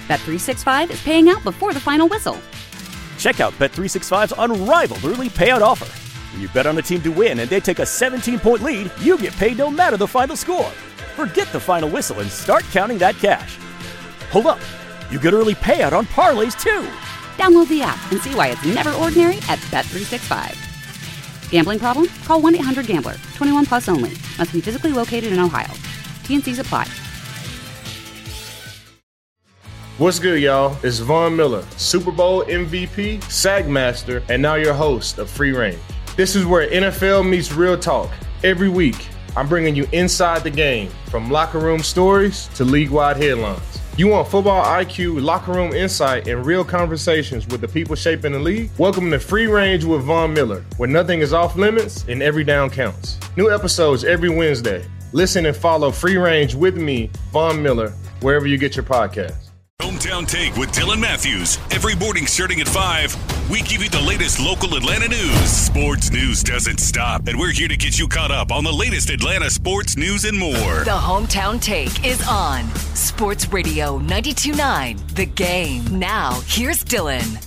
Bet365 is paying out before the final whistle. Check out Bet365's unrivaled early payout offer. When you bet on a team to win and they take a 17-point lead, you get paid no matter the final score. Forget the final whistle and start counting that cash. Hold up. You get early payout on parlays, too. Download the app and see why it's never ordinary at Bet365. Gambling problem? Call 1-800-GAMBLER. 21 plus only. Must be physically located in Ohio. T&Cs apply. What's good, y'all? It's Von Miller, Super Bowl MVP, Sack Master, and now your host of Free Range. This is where NFL meets real talk. Every week, I'm bringing you inside the game, from locker room stories to league-wide headlines. You want football IQ, locker room insight, and real conversations with the people shaping the league? Welcome to Free Range with Von Miller, where nothing is off limits and every down counts. New episodes every Wednesday. Listen and follow Free Range with me, Von Miller, wherever you get your podcasts. Hometown Take with Dylan Matthews. Every morning starting at 5, we give you the latest local Atlanta news. Sports news doesn't stop, and we're here to get you caught up on the latest Atlanta sports news and more. The Hometown Take is on Sports Radio 92.9 The Game. Now, here's Dylan.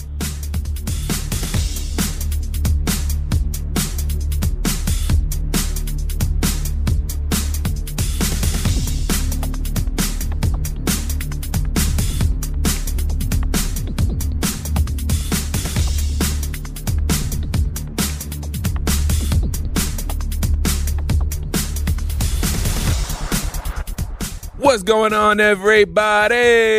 What's going on, everybody?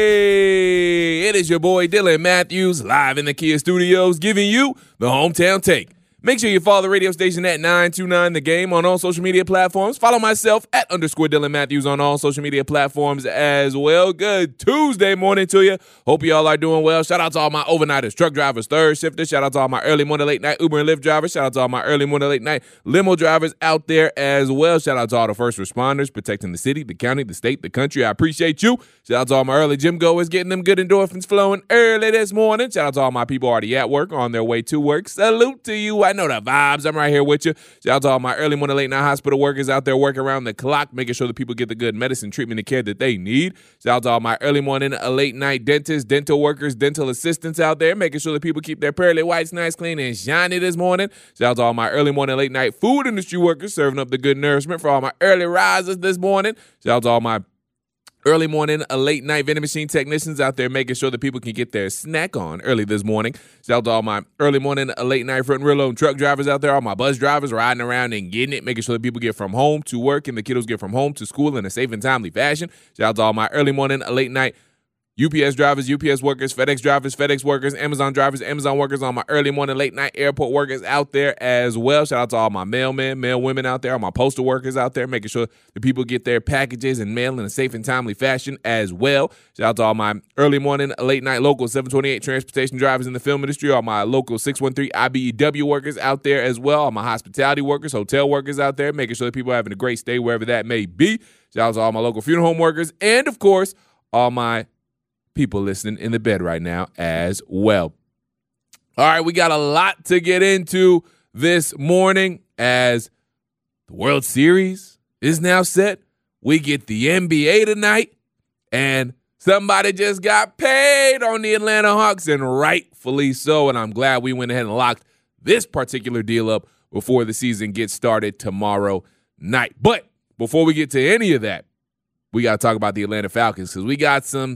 It is your boy Dylan Matthews live in the Kia Studios giving you the Hometown Take. Make sure you follow the radio station at 929 The Game on all social media platforms. Follow myself at _Dylan Matthews on all social media platforms as well. Good Tuesday morning to you. Hope you all are doing well. Shout out to all my overnighters, truck drivers, third shifters. Shout out to all my early morning, late night Uber and Lyft drivers. Shout out to all my early morning, late night limo drivers out there as well. Shout out to all the first responders protecting the city, the county, the state, the country. I appreciate you. Shout out to all my early gym goers getting them good endorphins flowing early this morning. Shout out to all my people already at work on their way to work. Salute to you. I know the vibes. I'm right here with you. Shout out to all my early morning, late night hospital workers out there working around the clock, making sure that people get the good medicine, treatment, and care that they need. Shout out to all my early morning, late night dentists, dental workers, dental assistants out there, making sure that people keep their pearly whites nice, clean, and shiny this morning. Shout out to all my early morning, late night food industry workers serving up the good nourishment for all my early risers this morning. Shout out to all my early morning, late night vending machine technicians out there making sure that people can get their snack on early this morning. Shout out to all my early morning, late night front and rear load truck drivers out there, all my bus drivers riding around and getting it, making sure that people get from home to work and the kiddos get from home to school in a safe and timely fashion. Shout out to all my early morning, late night UPS drivers, UPS workers, FedEx drivers, FedEx workers, Amazon drivers, Amazon workers, all my early morning, late night airport workers out there as well. Shout out to all my mailmen, mail women out there, all my postal workers out there, making sure the people get their packages and mail in a safe and timely fashion as well. Shout out to all my early morning, late night local 728 transportation drivers in the film industry, all my local 613 IBEW workers out there as well, all my hospitality workers, hotel workers out there, making sure that people are having a great stay wherever that may be. Shout out to all my local funeral home workers and, of course, all my people listening in the bed right now as well. All right, we got a lot to get into this morning as the World Series is now set. We get the NBA tonight, and somebody just got paid on the Atlanta Hawks, and rightfully so, and I'm glad we went ahead and locked this particular deal up before the season gets started tomorrow night. But before we get to any of that, we got to talk about the Atlanta Falcons because we got some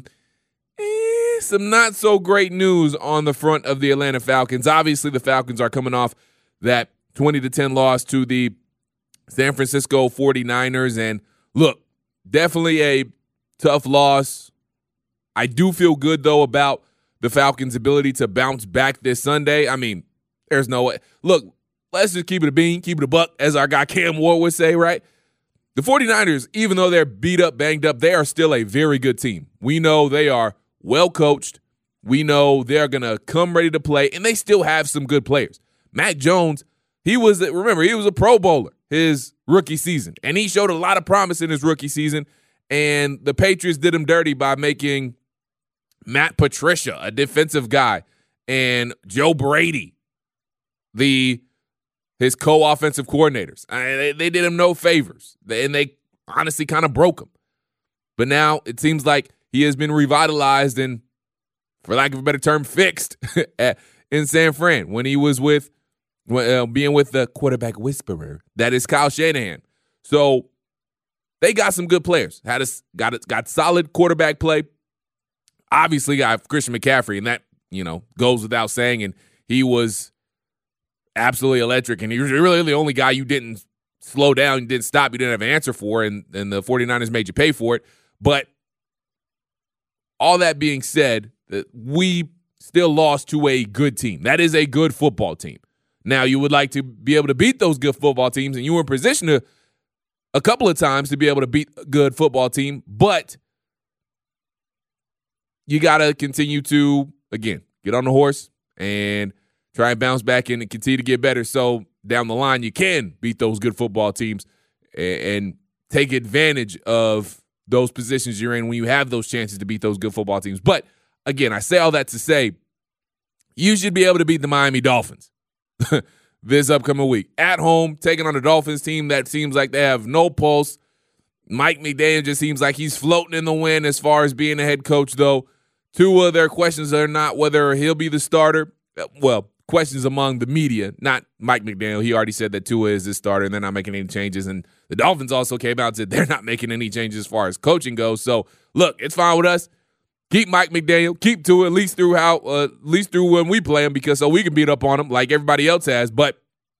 not so great news on the front of the Atlanta Falcons. Obviously, the Falcons are coming off that 20-10 loss to the San Francisco 49ers. And look, definitely a tough loss. I do feel good, though, about the Falcons' ability to bounce back this Sunday. I mean, there's no way. Look, let's just keep it a bean, keep it a buck, as our guy Cam Ward would say, right? The 49ers, even though they're beat up, banged up, they are still a very good team. We know they are well coached. We know they're going to come ready to play, and they still have some good players. Mac Jones, he was a Pro Bowler his rookie season, and he showed a lot of promise in his rookie season, and the Patriots did him dirty by making Matt Patricia a defensive guy and Joe Brady his co-offensive coordinators. They did him no favors, and they honestly kind of broke him. But now it seems like he has been revitalized and, for lack of a better term, fixed in San Fran when he was being with the quarterback whisperer that is Kyle Shanahan. So they got some good players. Got solid quarterback play. Obviously got Christian McCaffrey, and that, goes without saying, and he was absolutely electric, and he was really the only guy you didn't slow down, you didn't stop, you didn't have an answer for, and the 49ers made you pay for it. But all that being said, we still lost to a good team. That is a good football team. Now, you would like to be able to beat those good football teams, and you were in position to a couple of times to be able to beat a good football team, but you got to continue to, again, get on the horse and try and bounce back in and continue to get better. So down the line, you can beat those good football teams and take advantage of those positions you're in when you have those chances to beat those good football teams. But again, I say all that to say you should be able to beat the Miami Dolphins this upcoming week. At home, taking on a Dolphins team that seems like they have no pulse. Mike McDaniel just seems like he's floating in the wind as far as being a head coach, though. Two of their questions are not whether he'll be the starter. Well, questions among the media, not Mike McDaniel. He already said that Tua is his starter and they're not making any changes. And the Dolphins also came out and said they're not making any changes as far as coaching goes. So, look, it's fine with us. Keep Mike McDaniel. Keep Tua at least through when we play him, because so we can beat up on him like everybody else has. But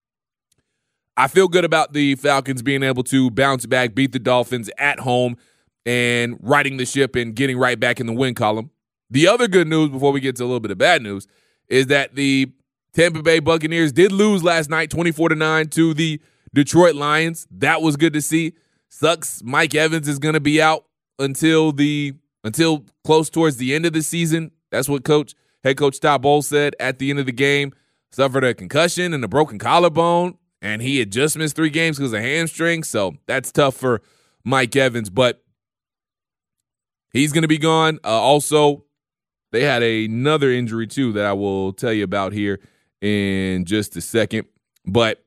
I feel good about the Falcons being able to bounce back, beat the Dolphins at home, and righting the ship and getting right back in the win column. The other good news before we get to a little bit of bad news is that the Tampa Bay Buccaneers did lose last night 24-9 to the Detroit Lions. That was good to see. Sucks Mike Evans is going to be out until close towards the end of the season. That's what head coach Todd Bowles said at the end of the game. Suffered a concussion and a broken collarbone, and he had just missed 3 games because of hamstring. So that's tough for Mike Evans, but he's going to be gone. Also, they had another injury too that I will tell you about here in just a second. But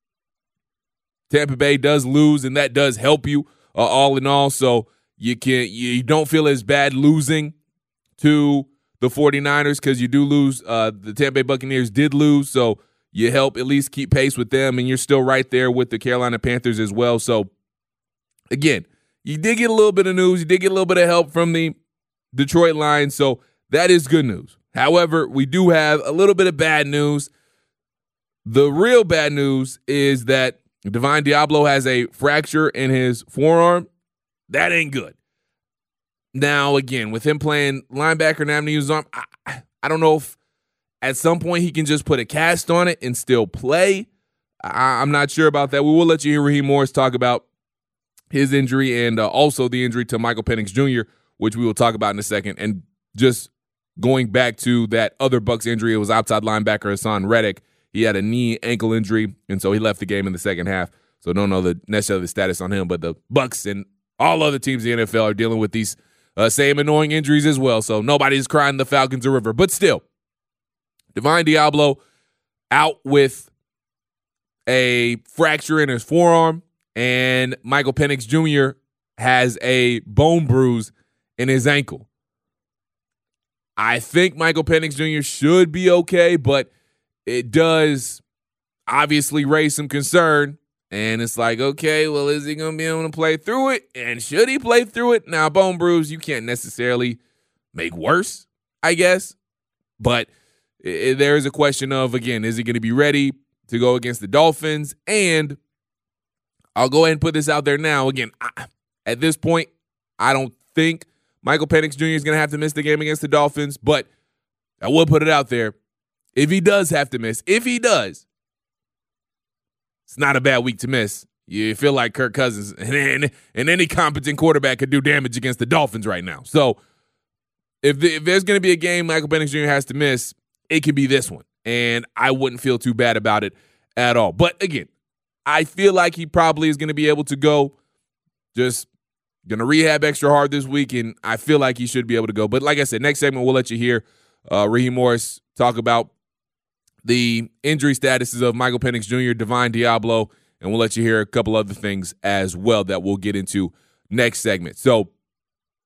Tampa Bay does lose, and that does help you all in all. So you don't feel as bad losing to the 49ers because you do lose. The Tampa Bay Buccaneers did lose, so you help at least keep pace with them, and you're still right there with the Carolina Panthers as well. So, again, you did get a little bit of news. You did get a little bit of help from the Detroit Lions, so that is good news. However, we do have a little bit of bad news. The real bad news is that Divine Deablo has a fracture in his forearm. That ain't good. Now, again, with him playing linebacker and having to use his arm, I don't know if at some point he can just put a cast on it and still play. I'm not sure about that. We will let you hear Raheem Morris talk about his injury and also the injury to Michael Penix Jr., which we will talk about in a second. And just going back to that other Bucs injury, it was outside linebacker Hassan Reddick. He had a knee ankle injury, and so he left the game in the second half. So don't know necessarily the status on him, but the Bucs and all other teams in the NFL are dealing with these same annoying injuries as well. So nobody's crying the Falcons a river. But still, Divine Deablo out with a fracture in his forearm, and Michael Penix Jr. has a bone bruise in his ankle. I think Michael Penix Jr. should be okay, but it does obviously raise some concern. And it's like, okay, well, is he going to be able to play through it? And should he play through it? Now, bone bruise, you can't necessarily make worse, I guess. But there is a question of, again, is he going to be ready to go against the Dolphins? And I'll go ahead and put this out there now. Again, at this point, I don't think Michael Penix Jr. is going to have to miss the game against the Dolphins. But I will put it out there. If he does have to miss, if he does, it's not a bad week to miss. You feel like Kirk Cousins and any competent quarterback could do damage against the Dolphins right now. So if there's going to be a game Michael Penix Jr. has to miss, it could be this one. And I wouldn't feel too bad about it at all. But again, I feel like he probably is going to be able to go. Just going to rehab extra hard this week, and I feel like he should be able to go. But like I said, next segment we'll let you hear Raheem Morris talk about the injury statuses of Michael Penix Jr., Divine Deablo, and we'll let you hear a couple other things as well that we'll get into next segment. So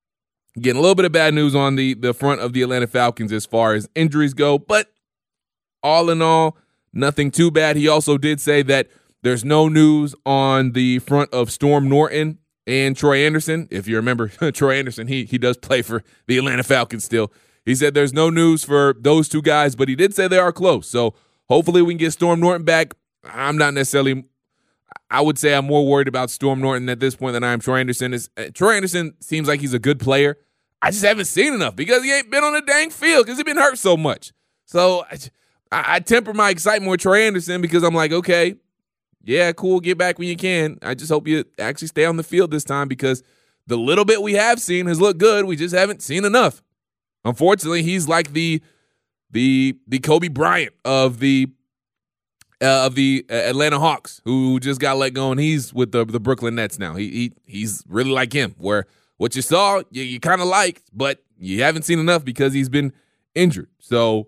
Again, a little bit of bad news on the front of the Atlanta Falcons as far as injuries go, but all in all, nothing too bad. He also did say that there's no news on the front of Storm Norton and Troy Anderson. If you remember, Troy Anderson, he does play for the Atlanta Falcons still. He said there's no news for those two guys, but he did say they are close. So hopefully we can get Storm Norton back. I'm not necessarily – I would say I'm more worried about Storm Norton at this point than I am Troy Anderson. Troy Anderson seems like he's a good player. I just haven't seen enough because he ain't been on the dang field because he's been hurt so much. So I temper my excitement with Troy Anderson because I'm like, okay, yeah, cool, get back when you can. I just hope you actually stay on the field this time because the little bit we have seen has looked good. We just haven't seen enough. Unfortunately, he's like the Kobe Bryant of the Atlanta Hawks, who just got let go, and he's with the Brooklyn Nets now. He's really like him, where what you saw you kind of liked, but you haven't seen enough because he's been injured. So,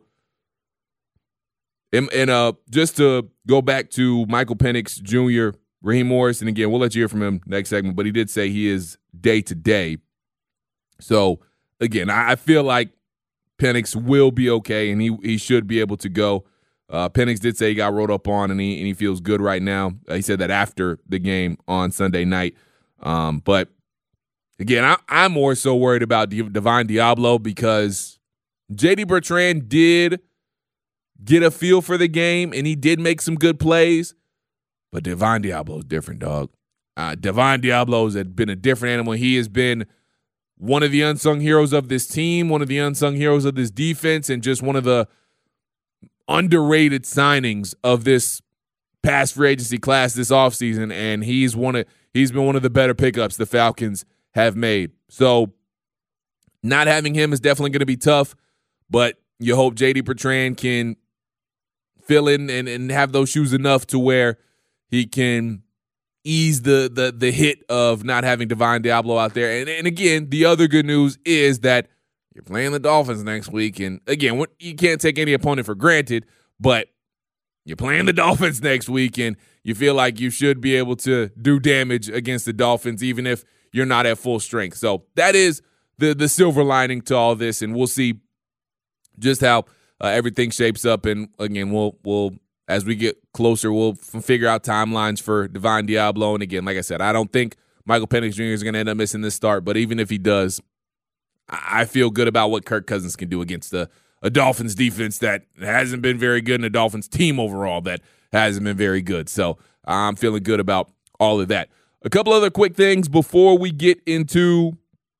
and just to go back to Michael Penix Jr., Raheem Morris, and again, we'll let you hear from him next segment, but he did say he is day-to-day. So, again, I feel like Penix will be okay, and he should be able to go. Penix did say he got rolled up on, and he feels good right now. He said that after the game on Sunday night. But, again, I'm more so worried about Divine Deablo because J.D. Bertrand did get a feel for the game, and he did make some good plays. But Divine Deablo is different, dog. Divine Deablo has been a different animal. He has been one of the unsung heroes of this team, one of the unsung heroes of this defense, and just one of the underrated signings of this past free agency class this offseason, and he's been one of the better pickups the Falcons have made. So not having him is definitely going to be tough, but you hope J.D. Bertrand can fill in and have those shoes enough to where he can ease the hit of not having Divine Deablo out there. And again, the other good news is that you're playing the Dolphins next week. And again, you can't take any opponent for granted, but you're playing the Dolphins next week, and you feel like you should be able to do damage against the Dolphins, even if you're not at full strength. So that is the silver lining to all this, and we'll see just how everything shapes up. And again, we'll as we get closer, we'll figure out timelines for Divine Deablo. And again, like I said, I don't think Michael Penix Jr. is going to end up missing this start, but even if he does, I feel good about what Kirk Cousins can do against a Dolphins defense that hasn't been very good and a Dolphins team overall that hasn't been very good. So I'm feeling good about all of that. A couple other quick things before we get to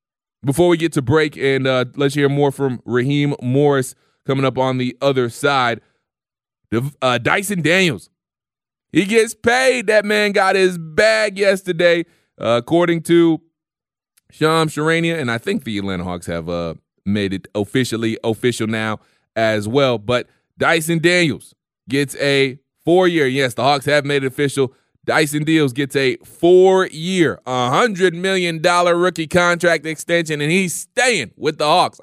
break, and let's hear more from Raheem Morris coming up on the other side. Dyson Daniels, he gets paid. That man got his bag yesterday, according to Shams Charania, and I think the Atlanta Hawks have made it official now as well. But Dyson Daniels gets a 4-year. Yes, the Hawks have made it official. Dyson Daniels gets a 4-year, $100 million rookie contract extension, and he's staying with the Hawks.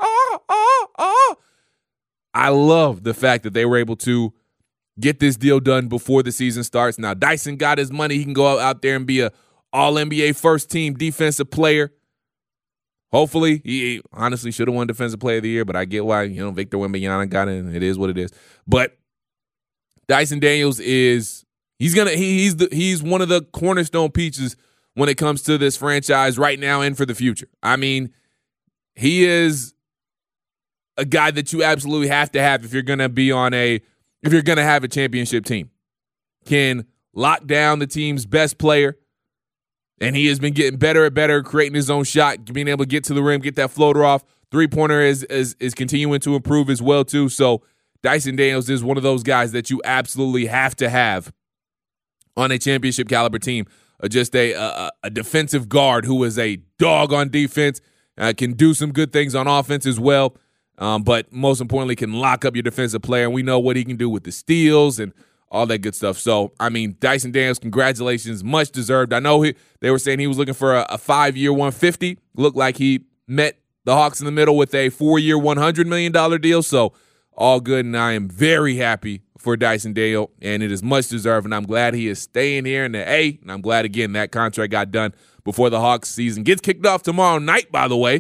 I love the fact that they were able to get this deal done before the season starts. Now, Dyson got his money. He can go out there and be a All-NBA first-team defensive player. Hopefully, he honestly should have won Defensive Player of the Year, but I get why, Victor Wembanyama got it, and it is what it is. But Dyson Daniels he's one of the cornerstone pieces when it comes to this franchise right now and for the future. I mean, he is a guy that you absolutely have to have if you're going to have a championship team. Can lock down the team's best player, and he has been getting better and better, creating his own shot, being able to get to the rim, get that floater off. Three-pointer is continuing to improve as well, too. So Dyson Daniels is one of those guys that you absolutely have to have on a championship caliber team. Just a defensive guard who is a dog on defense, can do some good things on offense as well, but most importantly can lock up your defensive player. And we know what he can do with the steals and all that good stuff. So, I mean, Dyson Daniels, congratulations, much deserved. I know they were saying he was looking for a 5-year $150. Looked like he met the Hawks in the middle with a 4-year $100 million deal. So, all good, and I am very happy for Dyson Daniels, and it is much deserved, and I'm glad he is staying here in the A, and I'm glad, again, that contract got done before the Hawks season gets kicked off tomorrow night, by the way.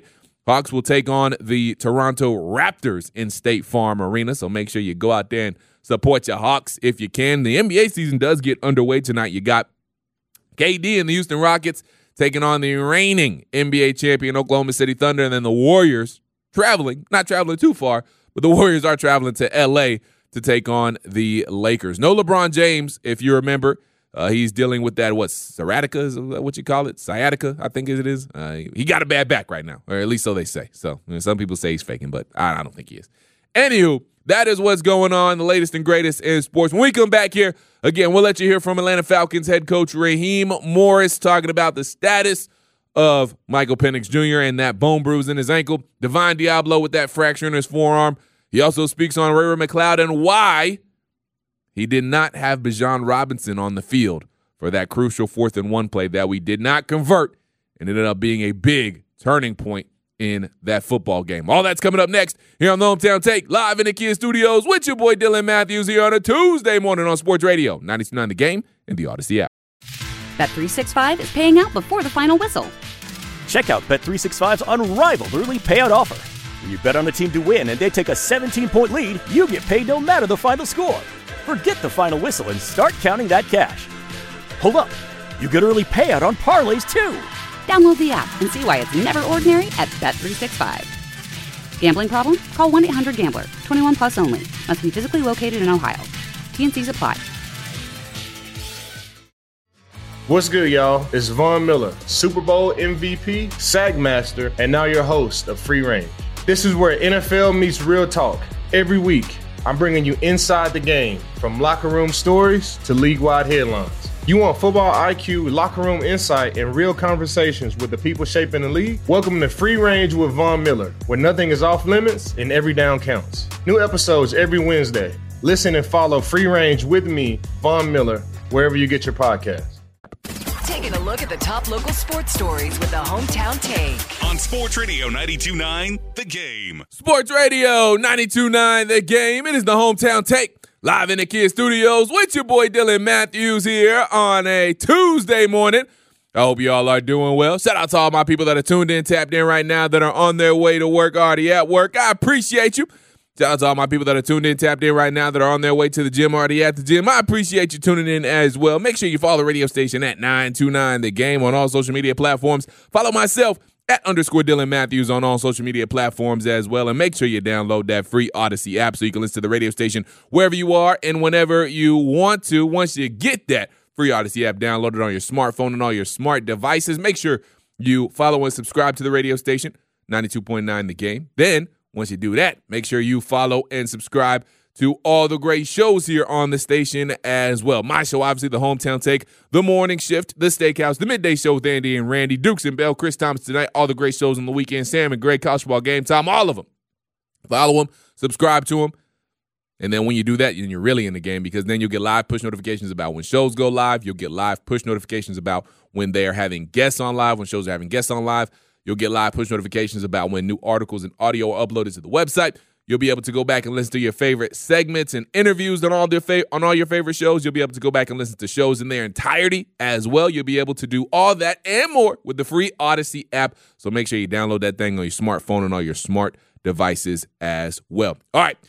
Hawks will take on the Toronto Raptors in State Farm Arena, so make sure you go out there and support your Hawks if you can. The NBA season does get underway tonight. You got KD and the Houston Rockets taking on the reigning NBA champion Oklahoma City Thunder, and then the Warriors not traveling too far, but the Warriors are traveling to L.A. to take on the Lakers. No LeBron James, if you remember. He's dealing with that, sciatica is what you call it? Sciatica, I think it is. He got a bad back right now, or at least so they say. So some people say he's faking, but I don't think he is. Anywho, that is what's going on, the latest and greatest in sports. When we come back here, again, we'll let you hear from Atlanta Falcons head coach Raheem Morris talking about the status of Michael Penix Jr. and that bone bruise in his ankle. Divine Diablo with that fracture in his forearm. He also speaks on Ray McCloud and why he did not have Bijan Robinson on the field for that crucial 4th-and-1 play that we did not convert and ended up being a big turning point in that football game. All that's coming up next here on the Hometown Take, live in the Kia Studios with your boy Dylan Matthews here on a Tuesday morning on Sports Radio 92.9 The Game and the Odyssey app. Bet365 is paying out before the final whistle. Check out Bet365's unrivaled early payout offer. When you bet on a team to win and they take a 17-point lead, you get paid no matter the final score. Forget the final whistle and start counting that cash. Hold up. You get early payout on parlays, too. Download the app and see why it's never ordinary at Bet365. Gambling problem? Call 1-800-GAMBLER. 21 plus only. Must be physically located in Ohio. T&Cs apply. What's good, y'all? It's Von Miller, Super Bowl MVP, Sagmaster, and now your host of Free Range. This is where NFL meets real talk. Every week, I'm bringing you inside the game, from locker room stories to league-wide headlines. You want football IQ, locker room insight, and real conversations with the people shaping the league? Welcome to Free Range with Von Miller, where nothing is off limits and every down counts. New episodes every Wednesday. Listen and follow Free Range with me, Von Miller, wherever you get your podcasts. Taking a look at the top local sports stories with the Hometown Take. On Sports Radio 92.9 The Game. Sports Radio 92.9 The Game. It is the Hometown Take, live in the Kia Studios with your boy Dylan Matthews here on a Tuesday morning. I hope you all are doing well. Shout out to all my people that are tuned in, tapped in right now, that are on their way to work, already at work. I appreciate you. Shout out to all my people that are tuned in, tapped in right now, that are on their way to the gym, already at the gym. I appreciate you tuning in as well. Make sure you follow the radio station at 929 The Game on all social media platforms. Follow myself at _Dylan Matthews on all social media platforms as well. And make sure you download that free Odyssey app so you can listen to the radio station wherever you are and whenever you want to. Once you get that free Odyssey app downloaded on your smartphone and all your smart devices, make sure you follow and subscribe to the radio station, 92.9 The Game. Then, once you do that, make sure you follow and subscribe to all the great shows here on the station as well. My show, obviously, the Hometown Take, the Morning Shift, the Steakhouse, the Midday Show with Andy and Randy, Dukes and Bell, Chris Thomas tonight, all the great shows on the weekend, Sam and Greg, College Football Game Time, all of them. Follow them, subscribe to them, and then when you do that, then you're really in the game, because then you'll get live push notifications about when shows go live. You'll get live push notifications about when they are having guests on live, when shows are having guests on live. You'll get live push notifications about when new articles and audio are uploaded to the website. You'll be able to go back and listen to your favorite segments and interviews on all your favorite shows. You'll be able to go back and listen to shows in their entirety as well. You'll be able to do all that and more with the free Odyssey app. So make sure you download that thing on your smartphone and all your smart devices as well. All right.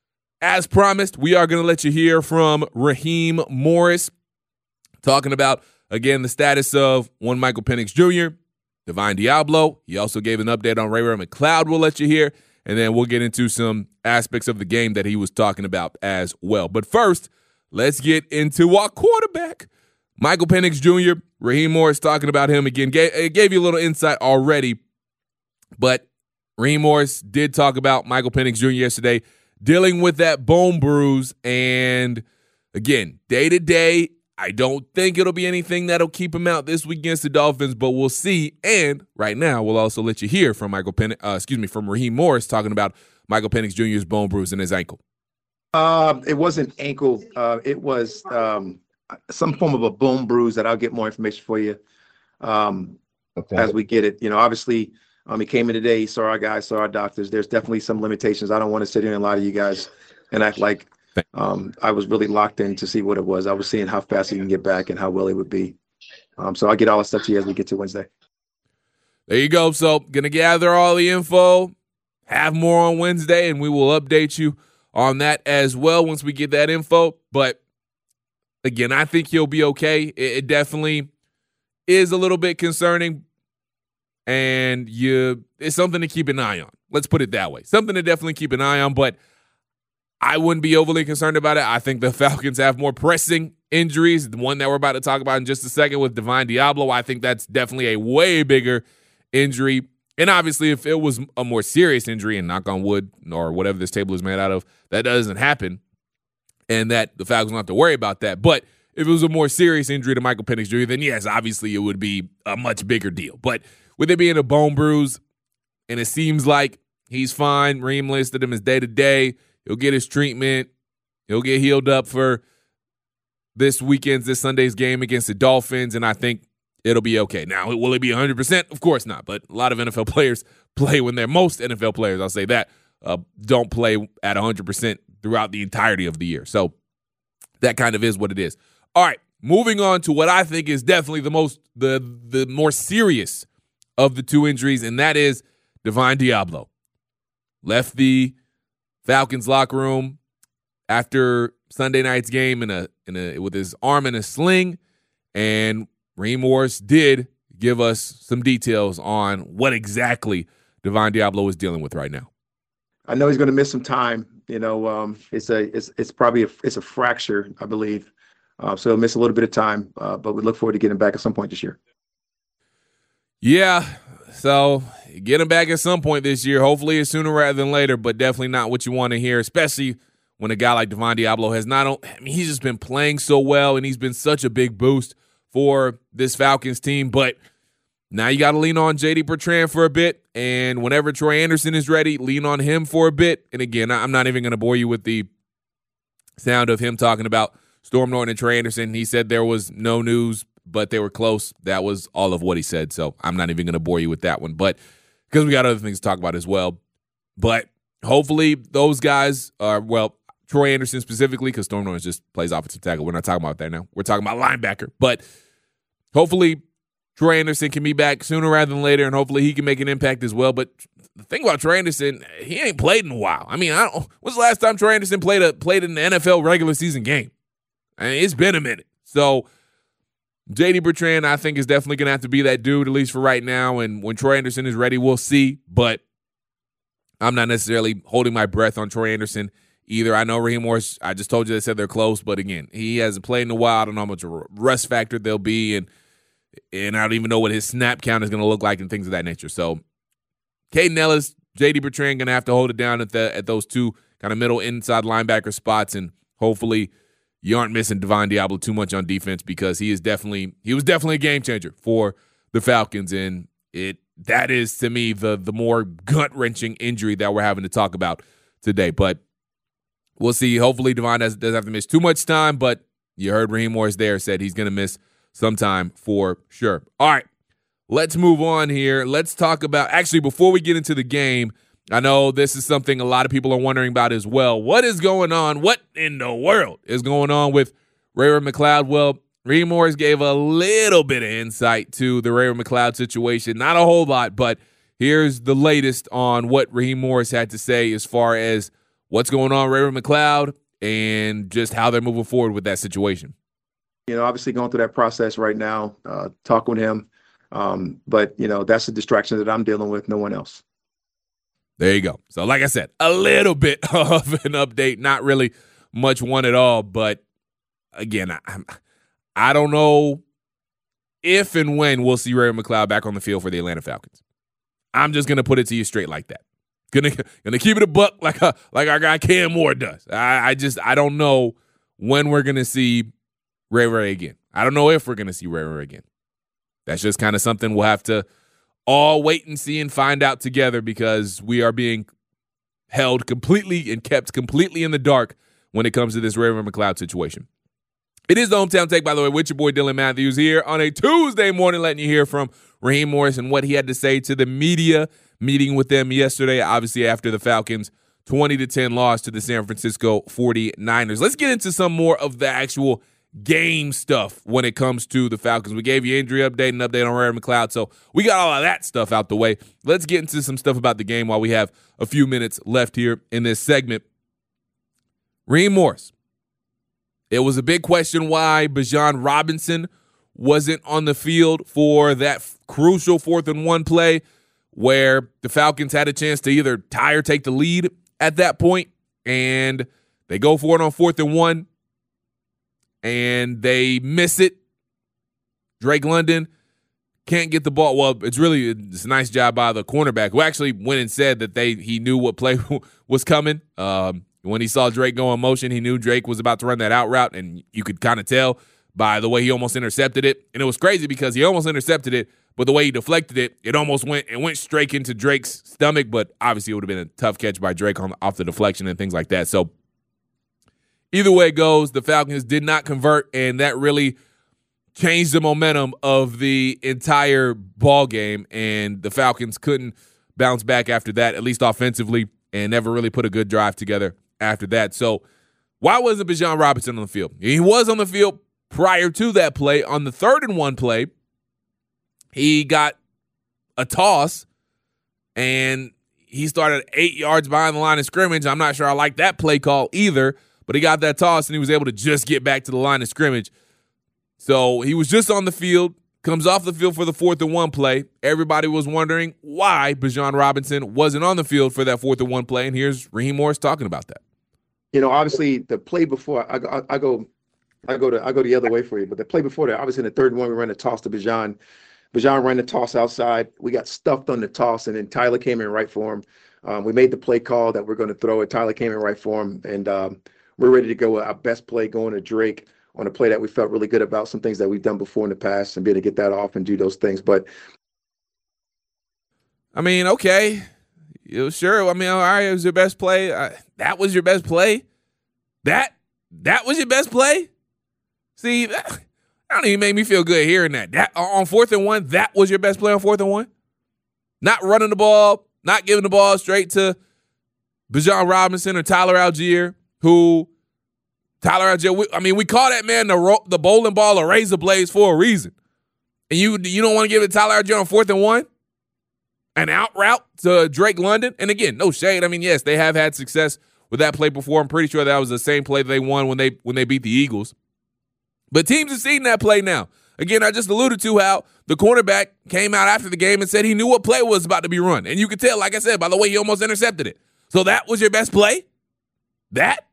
As promised, we are going to let you hear from Raheem Morris talking about, again, the status of one Michael Penix Jr., Divine Diablo. He also gave an update on Ray McCloud. We'll let you hear, and then we'll get into some aspects of the game that he was talking about as well. But first, let's get into our quarterback, Michael Penix Jr. Raheem Morris talking about him again. Gave you a little insight already, but Raheem Morris did talk about Michael Penix Jr. yesterday, dealing with that bone bruise. And again, day to day, I don't think it'll be anything that'll keep him out this week against the Dolphins, but we'll see. And right now, we'll also let you hear from from Raheem Morris talking about Michael Penix Jr.'s bone bruise in his ankle. It wasn't ankle. It was some form of a bone bruise that I'll get more information for you as we get it. You know, obviously, he came in today, he saw our guys, saw our doctors. There's definitely some limitations. I don't want to sit here and lie to you guys and act like I was really locked in to see what it was. I was seeing how fast he can get back and how well he would be. So I'll get all the stuff to you as we get to Wednesday. there you go. So going to gather all the info, have more on Wednesday, and we will update you on that as well once we get that info. But again, I think he'll be okay. It definitely is a little bit concerning, and it's something to keep an eye on. Let's put it that way. Something to definitely keep an eye on, but I wouldn't be overly concerned about it. I think the Falcons have more pressing injuries. The one that we're about to talk about in just a second with Divine Deablo, I think that's definitely a way bigger injury. And obviously, if it was a more serious injury, and knock on wood, or whatever this table is made out of, that doesn't happen, and that the Falcons don't have to worry about that. But if it was a more serious injury to Michael Penix Jr., then yes, obviously it would be a much bigger deal. But with it being a bone bruise, and it seems like he's fine, Reem listed him as day-to-day, he'll get his treatment, he'll get healed up for this Sunday's game against the Dolphins, and I think it'll be okay. Now, will it be 100%? Of course not, but a lot of NFL players play when most NFL players, I'll say that, don't play at 100% throughout the entirety of the year. So that kind of is what it is. All right, moving on to what I think is definitely the more serious of the two injuries, and that is Divine Deablo. Left the Falcons locker room after Sunday night's game with his arm in a sling, and Raheem Morris did give us some details on what exactly Divine Deablo is dealing with right now. I know he's going to miss some time. It's probably a fracture, I believe. So he'll miss a little bit of time, but we look forward to getting him back at some point this year. Yeah, so get him back at some point this year. Hopefully it's sooner rather than later, but definitely not what you want to hear, especially when a guy like Divine Deablo he's just been playing so well, and he's been such a big boost for this Falcons team. But now you got to lean on J.D. Bertrand for a bit, and whenever Troy Anderson is ready, lean on him for a bit. And again, I'm not even going to bore you with the sound of him talking about Storm Norton and Troy Anderson. He said there was no news, but they were close. That was all of what he said, so I'm not even going to bore you with that one, but because we got other things to talk about as well. But hopefully those guys are, Troy Anderson specifically, because Storm Norton just plays offensive tackle. We're not talking about that now. We're talking about linebacker. But hopefully Troy Anderson can be back sooner rather than later, and hopefully he can make an impact as well. But the thing about Troy Anderson, he ain't played in a while. I mean, when's the last time Troy Anderson played in an NFL regular season game? I mean, it's been a minute. So J.D. Bertrand, I think, is definitely going to have to be that dude, at least for right now. And when Troy Anderson is ready, we'll see. But I'm not necessarily holding my breath on Troy Anderson either. I know Raheem Morris, I just told you they said they're close. But again, he hasn't played in a while. I don't know how much of a rust factor there'll be. And I don't even know what his snap count is going to look like and things of that nature. So Caden Ellis, J.D. Bertrand going to have to hold it down at those two kind of middle inside linebacker spots. And hopefully you aren't missing Divine Deablo too much on defense, because he was definitely a game changer for the Falcons, and that is to me the more gut-wrenching injury that we're having to talk about today. But we'll see. Hopefully Divine doesn't have to miss too much time, but you heard Raheem Morris there said he's going to miss some time for sure. All right, let's move on here. Let's talk about, actually, before we get into the game, I know this is something a lot of people are wondering about as well. What is going on? What in the world is going on with Ray-Ray McCloud? Well, Raheem Morris gave a little bit of insight to the Ray-Ray McCloud situation. Not a whole lot, but here's the latest on what Raheem Morris had to say as far as what's going on with Ray-Ray McCloud and just how they're moving forward with that situation. Obviously going through that process right now, talking with him. But, that's the distraction that I'm dealing with, no one else. There you go. So like I said, a little bit of an update, not really much one at all. But again, I don't know if and when we'll see Ray McCloud back on the field for the Atlanta Falcons. I'm just going to put it to you straight like that. Gonna keep it a buck like our guy Cam Moore does. I don't know when we're going to see Ray again. I don't know if we're going to see Ray again. That's just kind of something we'll have to all wait and see and find out together, because we are being held completely and kept completely in the dark when it comes to this Ray McCloud situation. It is the Hometown Take, by the way, with your boy Dylan Matthews here on a Tuesday morning, letting you hear from Raheem Morris and what he had to say to the media, meeting with them yesterday, obviously after the Falcons' 20-10 loss to the San Francisco 49ers. Let's get into some more of the actual game stuff when it comes to the Falcons. We gave you injury update and update on Ray McLeod, so we got all of that stuff out the way. Let's get into some stuff about the game while we have a few minutes left here in this segment. Raheem Morris. It was a big question why Bijan Robinson wasn't on the field for that crucial 4th and 1 play where the Falcons had a chance to either tie or take the lead at that point, and they go for it on 4th and 1, and they miss it. Drake London can't get the ball. Well, it's a nice job by the cornerback, who actually went and said that he knew what play was coming. When he saw Drake go in motion, he knew Drake was about to run that out route, and you could kind of tell by the way he almost intercepted it. And it was crazy because he almost intercepted it, but the way he deflected it, it went straight into Drake's stomach, but obviously it would have been a tough catch by Drake off the deflection and things like that. So either way it goes, the Falcons did not convert, and that really changed the momentum of the entire ball game, and the Falcons couldn't bounce back after that, at least offensively, and never really put a good drive together after that. So why wasn't Bijan Robinson on the field? He was on the field prior to that play. On the 3rd and 1 play, he got a toss, and he started 8 yards behind the line of scrimmage. I'm not sure I like that play call either, but he got that toss, and he was able to just get back to the line of scrimmage. So he was just on the field, comes off the field for the 4th and 1 play. Everybody was wondering why Bijan Robinson wasn't on the field for that 4th and 1 play, and here's Raheem Morris talking about that. Obviously the play before I go the other way for you, but the play before that, obviously in the 3rd and 1, we ran a toss to Bijan. Bijan ran the toss outside. We got stuffed on the toss, and then Tyler came in right for him. We made the play call that we're going to throw it. Tyler came in right for him, and we're ready to go with our best play going to Drake on a play that we felt really good about, some things that we've done before in the past, and be able to get that off and do those things. But I mean, okay, sure. I mean, all right, it was your best play. That was your best play. That was your best play. See, that don't even make me feel good hearing that. That on 4th and 1, that was your best play on 4th and 1. Not running the ball, not giving the ball straight to Bijan Robinson or Tyler Algier, we call that man the bowling ball or razor blades for a reason. And you don't want to give it to Tyler Algier on 4th and 1? An out route to Drake London? And again, no shade. I mean, yes, they have had success with that play before. I'm pretty sure that was the same play they won when they beat the Eagles. But teams have seen that play now. Again, I just alluded to how the cornerback came out after the game and said he knew what play was about to be run. And you could tell, like I said, by the way he almost intercepted it. So that was your best play? That?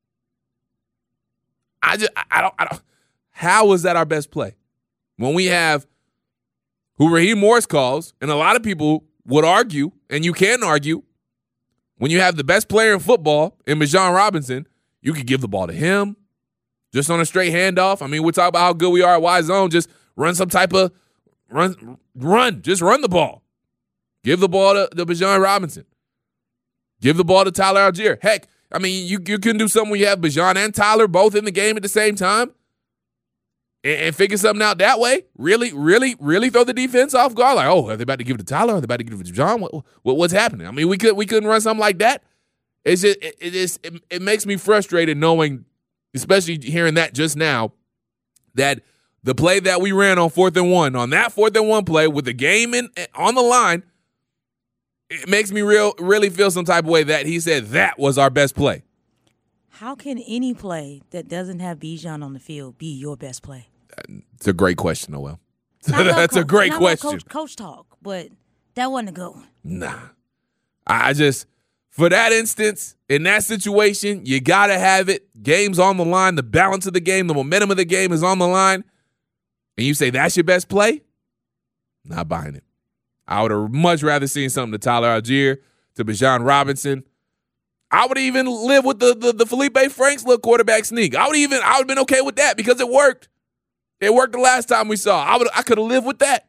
I don't. How was that our best play? When we have who Raheem Morris calls, and a lot of people would argue, and you can argue, when you have the best player in football in Bijan Robinson, you could give the ball to him just on a straight handoff. I mean, we talk about how good we are at Y zone. Just run some type of run. Just run the ball. Give the ball to Bijan Robinson. Give the ball to Tyler Algier. Heck, I mean, you can do something where you have Bijan and Tyler both in the game at the same time and figure something out that way. Really, really, really throw the defense off guard. Like, oh, are they about to give it to Tyler? Are they about to give it to Bijan? What's happening? I mean, we couldn't run something like that. It's just it makes me frustrated knowing, especially hearing that just now, that the play that we ran on 4th and 1, on that 4th and 1 play with the game on the line, it makes me really feel some type of way that he said that was our best play. How can any play that doesn't have Bijan on the field be your best play? It's a great question, Noel. That's a great question. Coach talk, but that wasn't a good one. Nah. I just, for that instance, in that situation, you got to have it. Game's on the line. The balance of the game, the momentum of the game is on the line. And you say that's your best play? Not buying it. I would have much rather seen something to Tyler Algier, to Bijan Robinson. I would even live with the Felipe Franks little quarterback sneak. I would have been okay with that because it worked. It worked the last time we saw. I could have lived with that.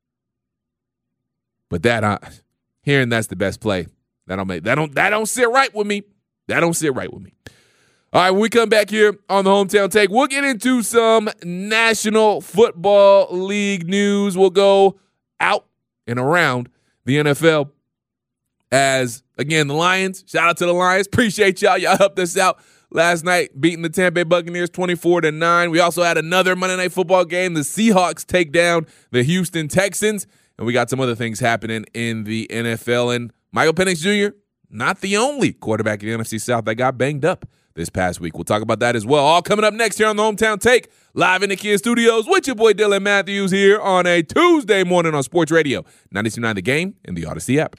But hearing that's the best play, that don't sit right with me. That don't sit right with me. All right, when we come back here on the Hometown Take, we'll get into some National Football League news. We'll go out and around the NFL as, again, the Lions. Shout out to the Lions. Appreciate y'all. Y'all helped us out last night, beating the Tampa Bay Buccaneers 24-9. We also had another Monday Night Football game. The Seahawks take down the Houston Texans. And we got some other things happening in the NFL. And Michael Penix Jr., not the only quarterback in the NFC South that got banged up this past week. We'll talk about that as well. All coming up next here on the Hometown Take, live in the Kia Studios with your boy Dylan Matthews here on a Tuesday morning on Sports Radio 92.9 The Game and the Odyssey app.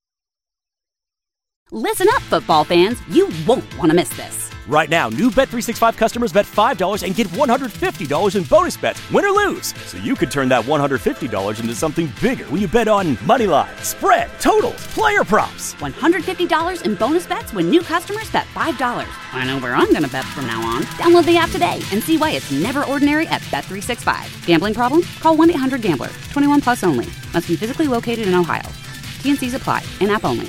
Listen up, football fans. You won't want to miss this. Right now, new Bet365 customers bet $5 and get $150 in bonus bets, win or lose. So you could turn that $150 into something bigger when you bet on money line, spread, totals, player props. $150 in bonus bets when new customers bet $5. I know where I'm going to bet from now on. Download the app today and see why it's never ordinary at Bet365. Gambling problem? Call 1-800-GAMBLER. 21 plus only. Must be physically located in Ohio. T&Cs apply. In-app only.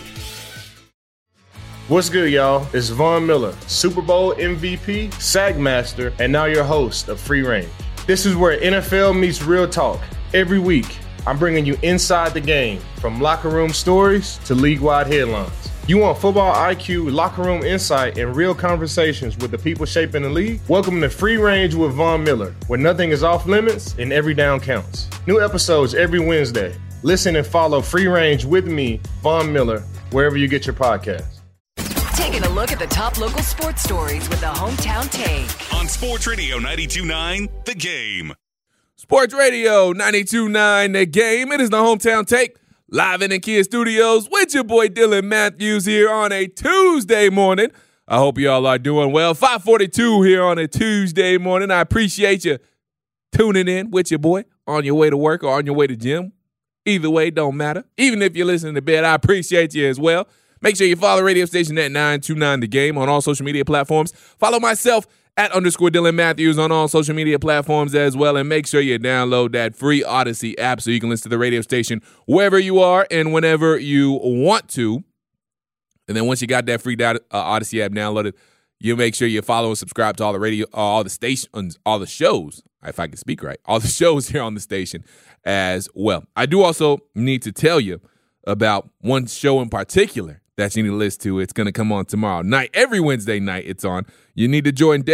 What's good, y'all? It's Von Miller, Super Bowl MVP, SAG Master, and now your host of Free Range. This is where NFL meets real talk. Every week, I'm bringing you inside the game, from locker room stories to league-wide headlines. You want football IQ, locker room insight, and real conversations with the people shaping the league? Welcome to Free Range with Von Miller, where nothing is off limits and every down counts. New episodes every Wednesday. Listen and follow Free Range with me, Von Miller, wherever you get your podcasts. Taking a look at the top local sports stories with the Hometown Take. On Sports Radio 92.9 The Game. Sports Radio 92.9 The Game. It is the Hometown Take, live in the Kia Studios with your boy Dylan Matthews here on a Tuesday morning. I hope you all are doing well. 5:42 here on a Tuesday morning. I appreciate you tuning in with your boy on your way to work or on your way to gym. Either way, don't matter. Even if you're listening to bed, I appreciate you as well. Make sure you follow the radio station at 929 The Game on all social media platforms. Follow myself at _Dylan Matthews on all social media platforms as well. And make sure you download that free Odyssey app so you can listen to the radio station wherever you are and whenever you want to. And then once you got that free Odyssey app downloaded, you make sure you follow and subscribe to all the stations, all the shows, if I can speak right, all the shows here on the station as well. I do also need to tell you about one show in particular that you need to listen to. It's going to come on tomorrow night. Every Wednesday night it's on. You need to join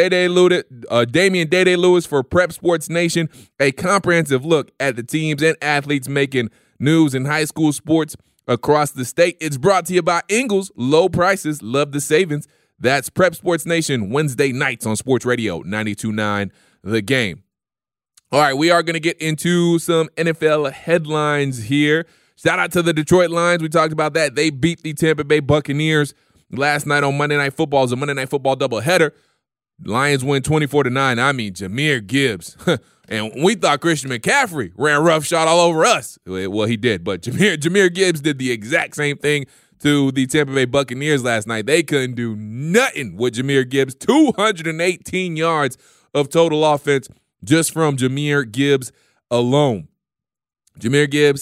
Damian Day Lewis for Prep Sports Nation, a comprehensive look at the teams and athletes making news in high school sports across the state. It's brought to you by Ingles. Low prices, love the savings. That's Prep Sports Nation, Wednesday nights on Sports Radio 92.9 The Game. All right, we are going to get into some NFL headlines here. Shout out to the Detroit Lions. We talked about that. They beat the Tampa Bay Buccaneers last night on Monday Night Football. It was a Monday Night Football doubleheader. Lions win 24-9. I mean, Jahmyr Gibbs. And we thought Christian McCaffrey ran roughshod all over us. Well, he did. But Jahmyr Gibbs did the exact same thing to the Tampa Bay Buccaneers last night. They couldn't do nothing with Jahmyr Gibbs. 218 yards of total offense just from Jahmyr Gibbs alone. Jahmyr Gibbs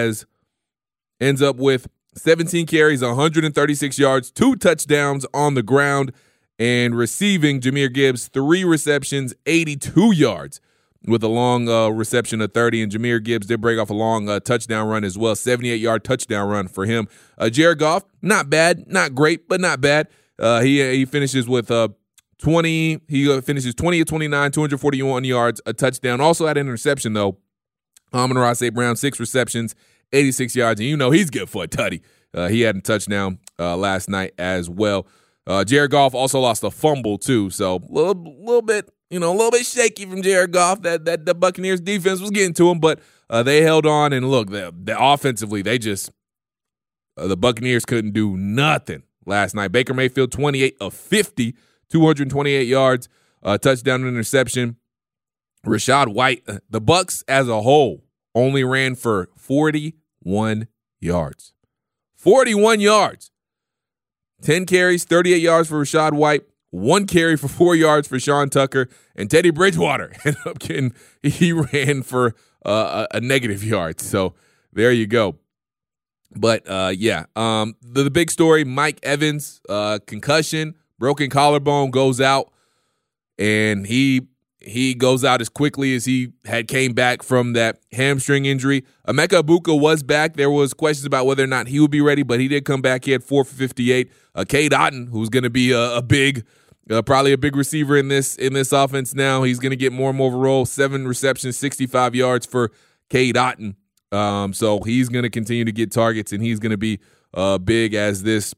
ends up with 17 carries, 136 yards, 2 touchdowns on the ground, and receiving Jahmyr Gibbs 3 receptions, 82 yards with a long reception of 30. And Jahmyr Gibbs did break off a long touchdown run as well, 78-yard touchdown run for him. Jared Goff, not bad, not great, but not bad. He finishes with 20. He finishes 20 of 29, 241 yards, a touchdown. Also had an interception though. Amon-Ra St. Brown, 6 receptions, 86 yards, and you know he's good for a tutty. He had a touchdown last night as well. Jared Goff also lost a fumble too, so a little bit shaky from Jared Goff. That the Buccaneers defense was getting to him, but they held on. And look, the offensively, the Buccaneers couldn't do nothing last night. Baker Mayfield, 28 of 50, 228 yards, touchdown and interception. Rachaad White, the Bucs as a whole only ran for 41 yards. 41 yards. 10 carries, 38 yards for Rachaad White, 1 carry for 4 yards for Sean Tucker, and Teddy Bridgewater ended up he ran for a negative yard. So there you go. But the big story, Mike Evans, concussion, broken collarbone, goes out, and he goes out as quickly as he had came back from that hamstring injury. Emeka Egbuka was back. There was questions about whether or not he would be ready, but he did come back. He had 4 for 58. Cade Otton, who's going to be a big probably a big receiver in this offense now. He's going to get more and more of a role. 7 receptions, 65 yards for Cade Otton. So he's going to continue to get targets, and he's going to be big as this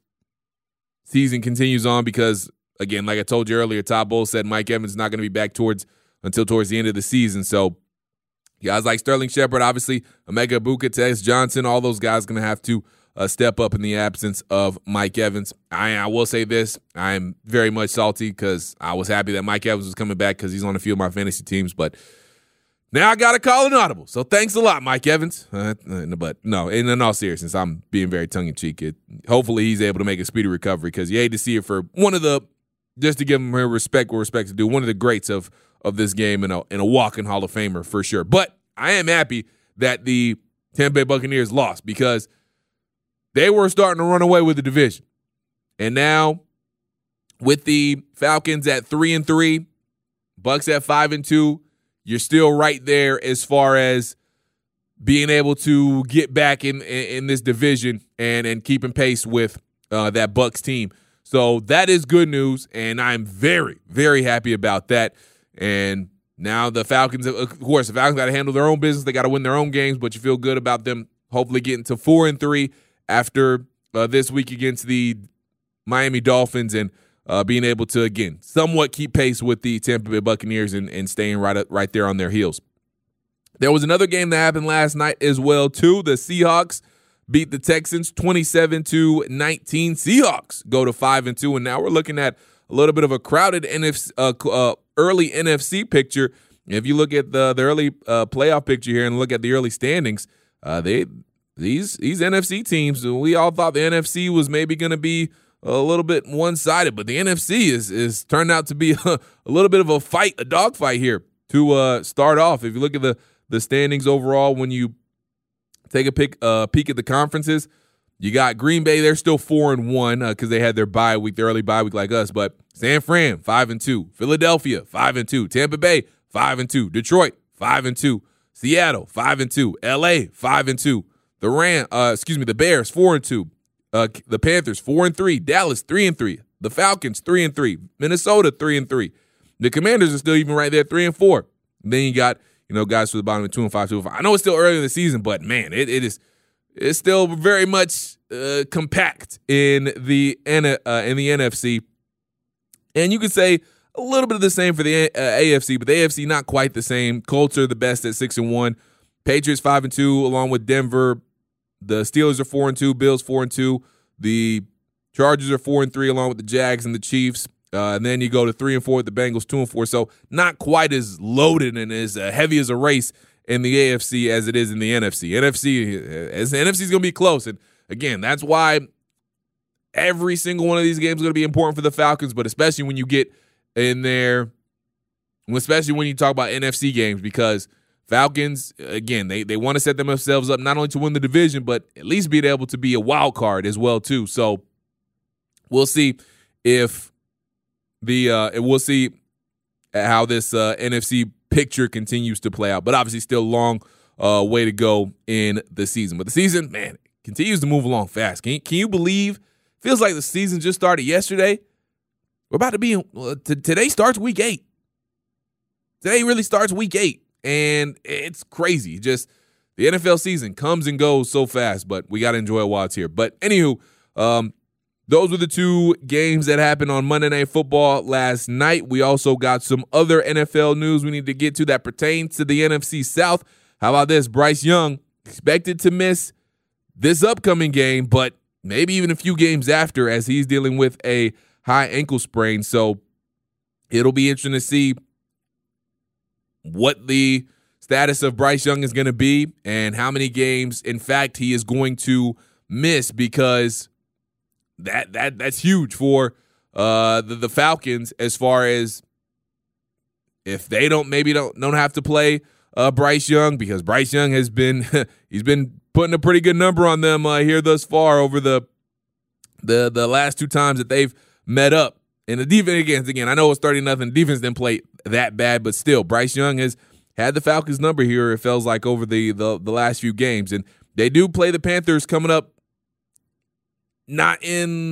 season continues on because, again, like I told you earlier, Todd Bowles said Mike Evans is not going to be back until towards the end of the season. So guys like Sterling Shepard, obviously, Emeka Egbuka, Tez Johnson, all those guys going to have to step up in the absence of Mike Evans. I will say this. I'm very much salty because I was happy that Mike Evans was coming back because he's on a few of my fantasy teams, but now I got to call an audible. So thanks a lot, Mike Evans. But no, in all seriousness, I'm being very tongue-in-cheek. Hopefully he's able to make a speedy recovery because you hate to see it for one of the, just to give him respect where respect to do, one of the greats of this game and a walking Hall of Famer for sure. But I am happy that the Tampa Bay Buccaneers lost because they were starting to run away with the division. And now with the Falcons at 3-3, Bucs at 5-2, you're still right there as far as being able to get back in this division and keeping pace with that Bucs team. So that is good news, and I'm very, very happy about that. And now the Falcons, of course, the Falcons got to handle their own business. They got to win their own games, but you feel good about them hopefully getting to 4-3 after this week against the Miami Dolphins and being able to, again, somewhat keep pace with the Tampa Bay Buccaneers and staying right there on their heels. There was another game that happened last night as well, too. The Seahawks beat the Texans 27-19. Seahawks go to 5-2, and now we're looking at a little bit of a crowded early NFC picture. If you look at the early playoff picture here and look at the early standings, these NFC teams, we all thought the NFC was maybe going to be a little bit one-sided, but the NFC is turned out to be a little bit of a dogfight here to start off. If you look at the standings overall, when you take a peek at the conferences, you got Green Bay, they're still 4-1 because they had their early bye week like us, but San Fran, 5-2. Philadelphia, 5-2. Tampa Bay, 5-2. Detroit, 5-2. Seattle, 5-2. LA, 5-2. The Bears, 4-2. The Panthers, 4-3. Dallas, 3-3. The Falcons, 3-3. Minnesota, 3-3. The Commanders are still even right there, 3-4. And then you got, guys for the bottom of 2-5, 2-5. I know it's still early in the season, but man, it's still very much compact in the NFC. And you could say a little bit of the same for the AFC, but the AFC not quite the same. Colts are the best at 6-1. Patriots 5-2, along with Denver. The Steelers are 4-2. Bills 4-2. The Chargers are 4-3, along with the Jags and the Chiefs. And then you go to 3-4 with the Bengals, 2-4. So not quite as loaded and as heavy as a race in the AFC as it is in the NFC. NFC is going to be close. And again, that's why every single one of these games is going to be important for the Falcons, but especially when you get in there, especially when you talk about NFC games, because Falcons, again, they want to set themselves up not only to win the division, but at least being able to be a wild card as well, too. So we'll see if we'll see how this NFC picture continues to play out. But obviously still a long way to go in the season. But the season, man, continues to move along fast. Can you believe? Feels like the season just started yesterday. We're about to be today starts week 8. Today really starts week 8. And it's crazy. Just the NFL season comes and goes so fast, but we got to enjoy it while it's here. But anywho, those were the two games that happened on Monday Night Football last night. We also got some other NFL news we need to get to that pertains to the NFC South. How about this? Bryce Young expected to miss this upcoming game, but maybe even a few games after, as he's dealing with a high ankle sprain. So it'll be interesting to see what the status of Bryce Young is going to be and how many games, in fact, he is going to miss, because that's huge for the Falcons, as far as if they don't have to play Bryce Young, because Bryce Young has been he's been putting a pretty good number on them here thus far over the last two times that they've met up. And the defense, again, I know it's 30-0. Defense didn't play that bad, but still, Bryce Young has had the Falcons' number here, it feels like, over the last few games. And they do play the Panthers coming up, not in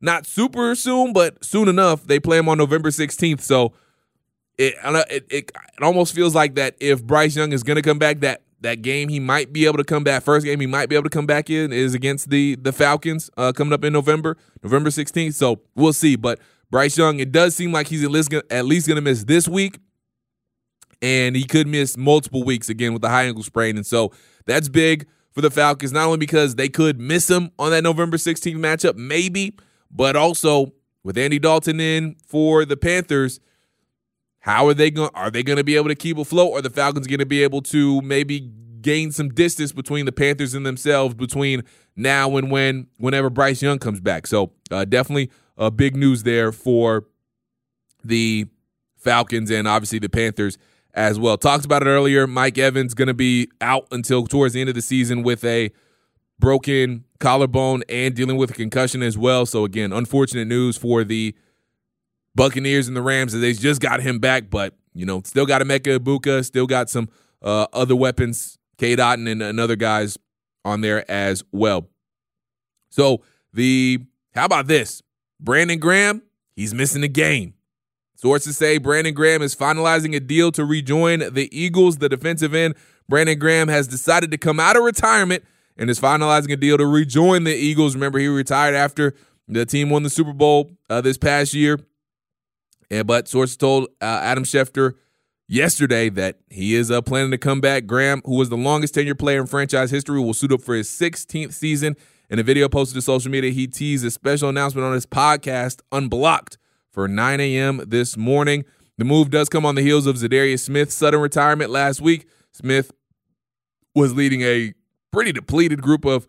not super soon, but soon enough. They play him on November 16th. So it almost feels like that if Bryce Young is going to come back, that game he might be able to come back. First game he might be able to come back in is against the Falcons coming up in November 16th. So we'll see. But Bryce Young, it does seem like he's at least going to miss this week. And he could miss multiple weeks again with the high ankle sprain. And so that's big for the Falcons, not only because they could miss him on that November 16th matchup, maybe, but also with Andy Dalton in for the Panthers, are they going to be able to keep afloat, or are the Falcons going to be able to maybe gain some distance between the Panthers and themselves between now and whenever Bryce Young comes back? So definitely big news there for the Falcons and obviously the Panthers as well. Talked about it earlier. Mike Evans going to be out until towards the end of the season with a broken collarbone and dealing with a concussion as well. So again, unfortunate news for the Buccaneers and the Rams as they just got him back, but still got Emeka Egbuka, still got some other weapons, Cade Otton and other guys on there as well. So how about this? Brandon Graham, he's missing the game. Sources say Brandon Graham is finalizing a deal to rejoin the Eagles. The defensive end, Brandon Graham, has decided to come out of retirement and is finalizing a deal to rejoin the Eagles. Remember, he retired after the team won the Super Bowl this past year. But sources told Adam Schefter yesterday that he is planning to come back. Graham, who was the longest tenured player in franchise history, will suit up for his 16th season. In a video posted to social media, he teased a special announcement on his podcast, Unblocked, for 9 a.m. this morning. The move does come on the heels of Zadarius Smith's sudden retirement last week. Smith was leading a pretty depleted group of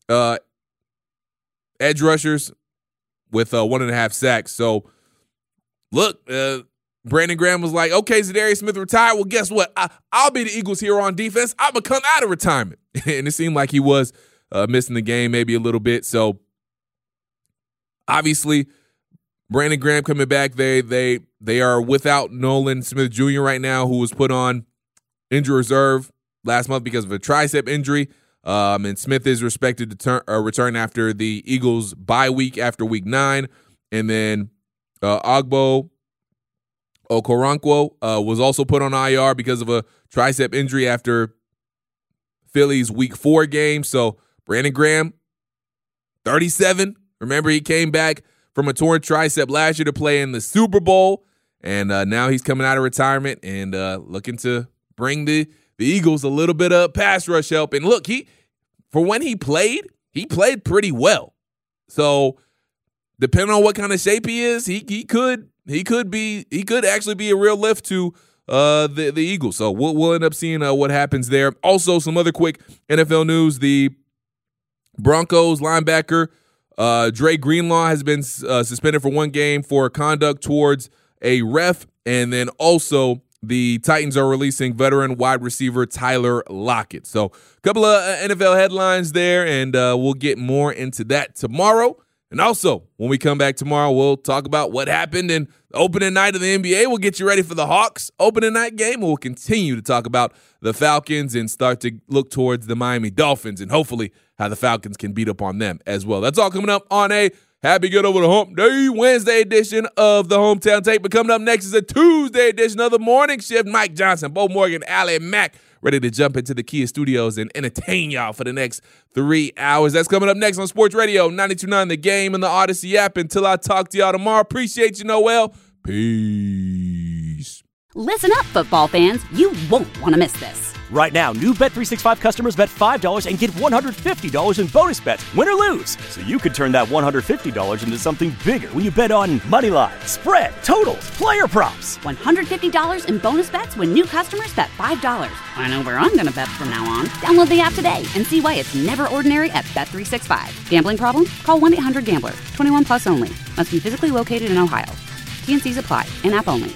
edge rushers with 1.5 sacks. So, look, Brandon Graham was like, okay, Zadarius Smith retired. Well, guess what? I'll be the Eagles hero on defense. I'm going to come out of retirement. And it seemed like he was missing the game maybe a little bit. So, obviously, Brandon Graham coming back. They are without Nolan Smith Jr. right now, who was put on injury reserve last month because of a tricep injury. And Smith is expected to return after the Eagles' bye week after Week 9. And then Ogbo Okoronkwo was also put on IR because of a tricep injury after Philly's Week 4 game. So Brandon Graham, 37. Remember, he came back from a torn tricep last year to play in the Super Bowl, and now he's coming out of retirement and looking to bring the Eagles a little bit of pass rush help. And look, for when he played pretty well. So depending on what kind of shape he is, he could actually be a real lift to the Eagles. So we'll end up seeing what happens there. Also, some other quick NFL news: the Broncos linebacker Dre Greenlaw has been suspended for 1 game for conduct towards a ref, and then also the Titans are releasing veteran wide receiver Tyler Lockett. So a couple of NFL headlines there, and we'll get more into that tomorrow. And also, when we come back tomorrow, we'll talk about what happened in the opening night of the NBA. We'll get you ready for the Hawks opening night game. We'll continue to talk about the Falcons and start to look towards the Miami Dolphins and hopefully how the Falcons can beat up on them as well. That's all coming up on a Happy Get Over the Hump Day Wednesday edition of the Hometown Tape. But coming up next is a Tuesday edition of the Morning Shift. Mike Johnson, Bo Morgan, Allie Mack, ready to jump into the Kia studios and entertain y'all for the next 3 hours. That's coming up next on Sports Radio 92.9 The Game and the Odyssey app. Until I talk to y'all tomorrow, appreciate you, Noel. Peace. Listen up, football fans. You won't want to miss this. Right now, new Bet365 customers bet $5 and get $150 in bonus bets, win or lose. So you could turn that $150 into something bigger when you bet on money line, spread, totals, player props. $150 in bonus bets when new customers bet $5. I know where I'm going to bet from now on. Download the app today and see why it's never ordinary at Bet365. Gambling problem? Call 1-800-GAMBLER. 21 plus only. Must be physically located in Ohio. T&Cs apply. In-app only.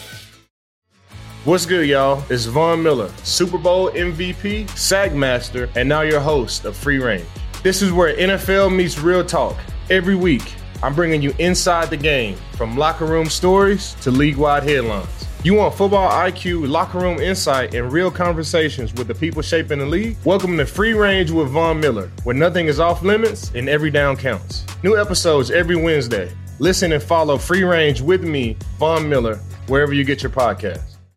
What's good, y'all? It's Von Miller, Super Bowl MVP, SAG Master, and now your host of Free Reign. This is where NFL meets real talk. Every week, I'm bringing you inside the game, from locker room stories to league-wide headlines. You want football IQ, locker room insight, and real conversations with the people shaping the league? Welcome to Free Range with Von Miller, where nothing is off limits and every down counts. New episodes every Wednesday. Listen and follow Free Range with me, Von Miller, wherever you get your podcasts.